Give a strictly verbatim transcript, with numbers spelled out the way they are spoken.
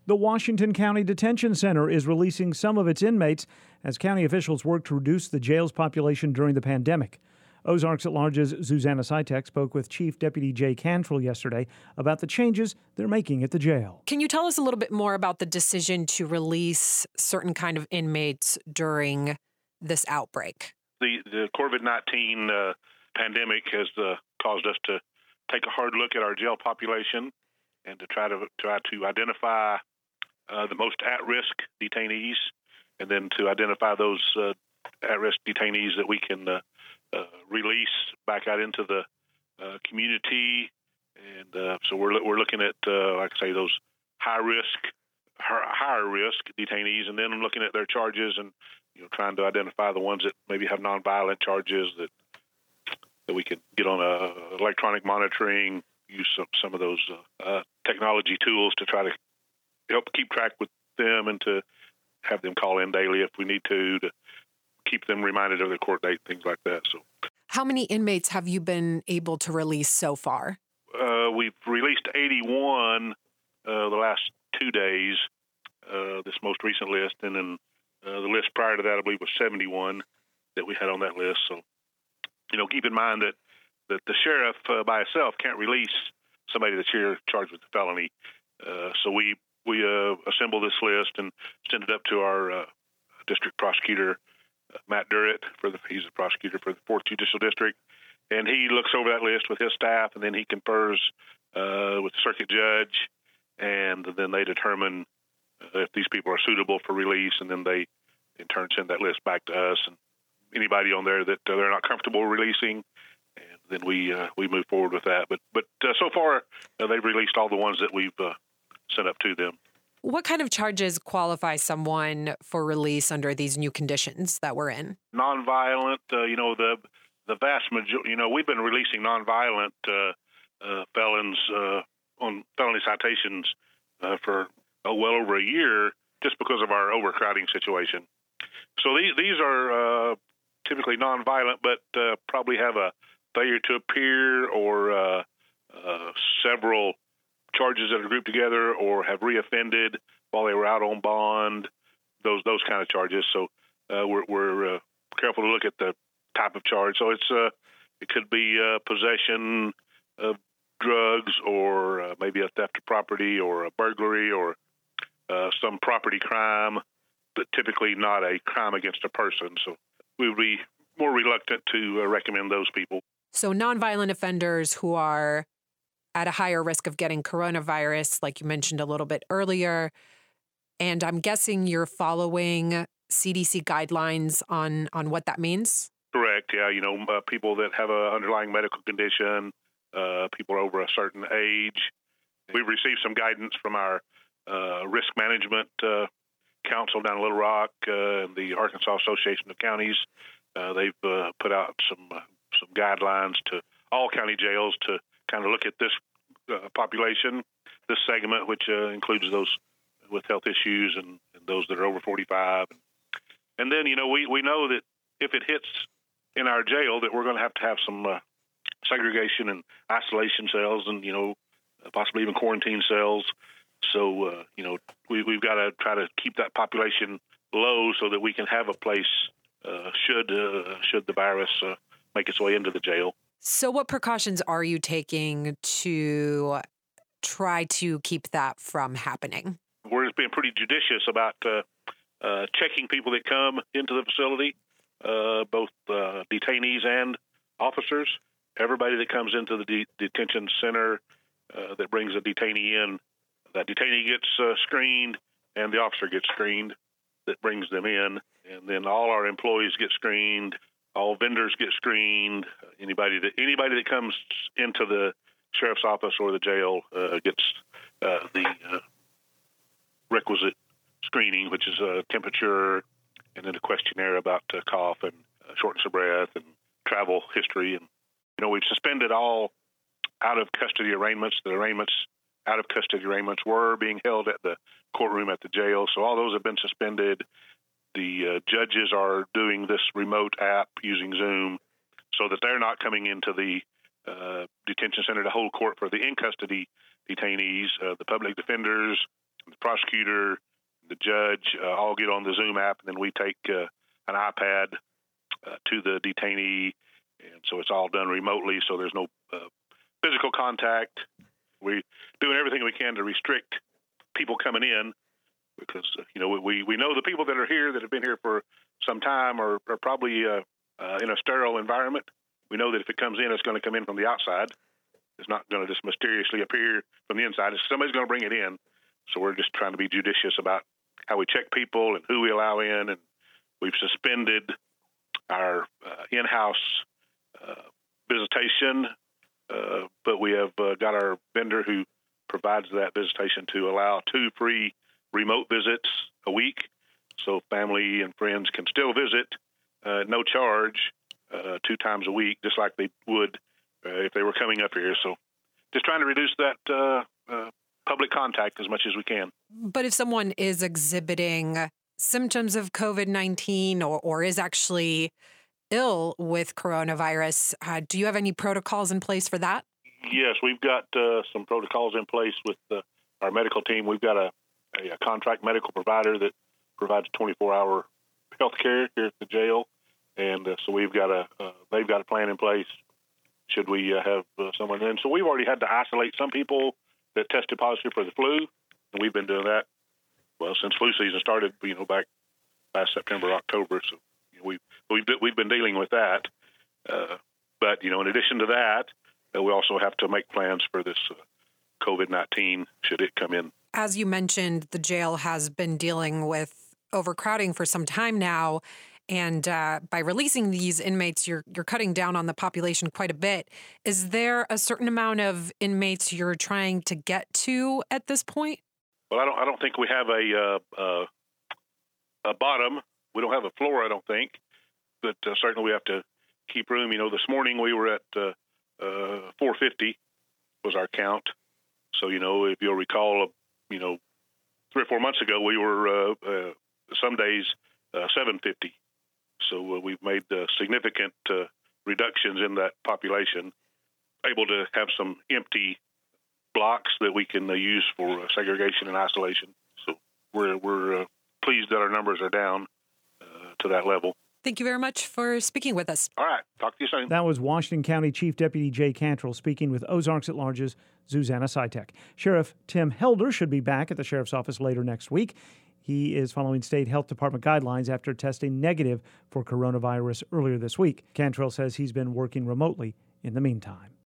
The Washington County Detention Center is releasing some of its inmates as county officials work to reduce the jail's population during the pandemic. Ozarks at Large's Zuzanna Sitek spoke with Chief Deputy Jay Cantrell yesterday about the changes they're making at the jail. Can you tell us a little bit more about the decision to release certain kind of inmates during this outbreak? The, the COVID nineteen uh, pandemic has uh, caused us to take a hard look at our jail population and to try to try to identify uh, the most at-risk detainees, and then to identify those uh, at-risk detainees that we can uh, uh, release back out into the uh, community. And uh, so we're we're looking at, uh, like I say, those high-risk, higher risk detainees, and then I'm looking at their charges and you know trying to identify the ones that maybe have nonviolent charges that that we can get on a electronic monitoring, use some, some of those uh, uh, technology tools to try to help keep track with them and to have them call in daily if we need to, to keep them reminded of their court date, things like that. So, how many inmates have you been able to release so far? Uh, we've released eighty-one uh, the last two days, uh, this most recent list, and then uh, the list prior to that, I believe, was seventy-one that we had on that list. So, you know, keep in mind that, that the sheriff uh, by itself can't release somebody that's here charged with a felony. Uh, so we we uh, assemble this list and send it up to our uh, district prosecutor, uh, Matt Durrett. For the he's the prosecutor for the fourth Judicial District, and he looks over that list with his staff, and then he confers uh, with the circuit judge, and then they determine uh, if these people are suitable for release, and then they in turn send that list back to us and anybody on there that uh, they're not comfortable releasing, and then we uh, we move forward with that. But but uh, so far uh, they've released all the ones that we've uh, sent up to them. What kind of charges qualify someone for release under these new conditions that we're in? Nonviolent, uh, you know, the the vast majority, you know, we've been releasing nonviolent uh, uh, felons uh, on felony citations uh, for oh, well over a year just because of our overcrowding situation. So these these are uh, typically nonviolent, but uh, probably have a failure to appear or uh, uh, several charges that are grouped together or have reoffended while they were out on bond, those those kind of charges. So uh, we're, we're uh, careful to look at the type of charge. So it's uh, it could be uh, possession of drugs or uh, maybe a theft of property or a burglary or uh, some property crime, but typically not a crime against a person. So we would be more reluctant to uh, recommend those people. So nonviolent offenders who are at a higher risk of getting coronavirus, like you mentioned a little bit earlier. And I'm guessing you're following C D C guidelines on, on what that means? Correct. Yeah. You know, uh, people that have an underlying medical condition, uh, people over a certain age. We've received some guidance from our uh, risk management uh, council down in Little Rock, uh, and the Arkansas Association of Counties. Uh, they've uh, put out some uh, some guidelines to all county jails to kind of look at this uh, population, this segment, which uh, includes those with health issues and, and those that are over forty-five. And then, you know, we, we know that if it hits in our jail that we're going to have to have some uh, segregation and isolation cells and, you know, possibly even quarantine cells. So, uh, you know, we, we've got to try to keep that population low so that we can have a place uh, should uh, should the virus uh, make its way into the jail. So what precautions are you taking to try to keep that from happening? We're just being pretty judicious about uh, uh, checking people that come into the facility, uh, both uh, detainees and officers. Everybody that comes into the de- detention center uh, that brings a detainee in, that detainee gets uh, screened and the officer gets screened that brings them in. And then all our employees get screened. All vendors get screened. Anybody that anybody that comes into the sheriff's office or the jail uh, gets uh, the uh, requisite screening, which is a temperature and then a questionnaire about uh, cough and uh, shortness of breath and travel history. And you know, we've suspended all out of custody arraignments. The arraignments, out of custody arraignments, were being held at the courtroom at the jail, so all those have been suspended. The uh, judges are doing this remote app using Zoom so that they're not coming into the uh, detention center to hold court for the in-custody detainees. Uh, the public defenders the prosecutor, the judge, uh, all get on the Zoom app, and then we take uh, an iPad uh, to the detainee, and so it's all done remotely, so there's no uh, physical contact. We're doing everything we can to restrict people coming in because, uh, you know, we, we know the people that are here that have been here for some time are, are probably uh, uh, in a sterile environment. We know that if it comes in, it's going to come in from the outside. It's not going to just mysteriously appear from the inside. Somebody's going to bring it in. So we're just trying to be judicious about how we check people and who we allow in. And we've suspended our uh, in-house uh, visitation, uh, but we have uh, got our vendor who provides that visitation to allow two free remote visits a week. So family and friends can still visit, uh, no charge, uh, two times a week, just like they would uh, if they were coming up here. So just trying to reduce that uh, uh, public contact as much as we can. But if someone is exhibiting symptoms of COVID nineteen or, or is actually ill with coronavirus, uh, do you have any protocols in place for that? Yes, we've got uh, some protocols in place with uh, our medical team. We've got a, a, a contract medical provider that provides twenty-four hour health care here at the jail. And uh, so we've got a, uh, they've got a plan in place should we uh, have uh, someone in. So we've already had to isolate some people that tested positive for the flu, and we've been doing that, well, since flu season started, you know, back last September, October. So you know, we've, we've, we've been dealing with that. Uh, but, you know, in addition to that, uh, we also have to make plans for this uh, COVID nineteen should it come in. As you mentioned, the jail has been dealing with overcrowding for some time now. And uh, by releasing these inmates, you're you're cutting down on the population quite a bit. Is there a certain amount of inmates you're trying to get to at this point? Well, I don't. I don't think we have a uh, uh, a bottom. We don't have a floor. I don't think, but uh, certainly we have to keep room. You know, this morning we were at uh, uh, four fifty was our count. So you know, if you'll recall, uh, you know, three or four months ago we were uh, uh, some days uh, seven fifty. So uh, we've made uh, significant uh, reductions in that population, able to have some empty blocks that we can uh, use for uh, segregation and isolation. So we're we're uh, pleased that our numbers are down uh, to that level. Thank you very much for speaking with us. All right. Talk to you soon. That was Washington County Chief Deputy Jay Cantrell speaking with Ozarks at Large's Zuzanna Sitek. Sheriff Tim Helder should be back at the sheriff's office later next week. He is following state health department guidelines after testing negative for coronavirus earlier this week. Cantrell says he's been working remotely in the meantime.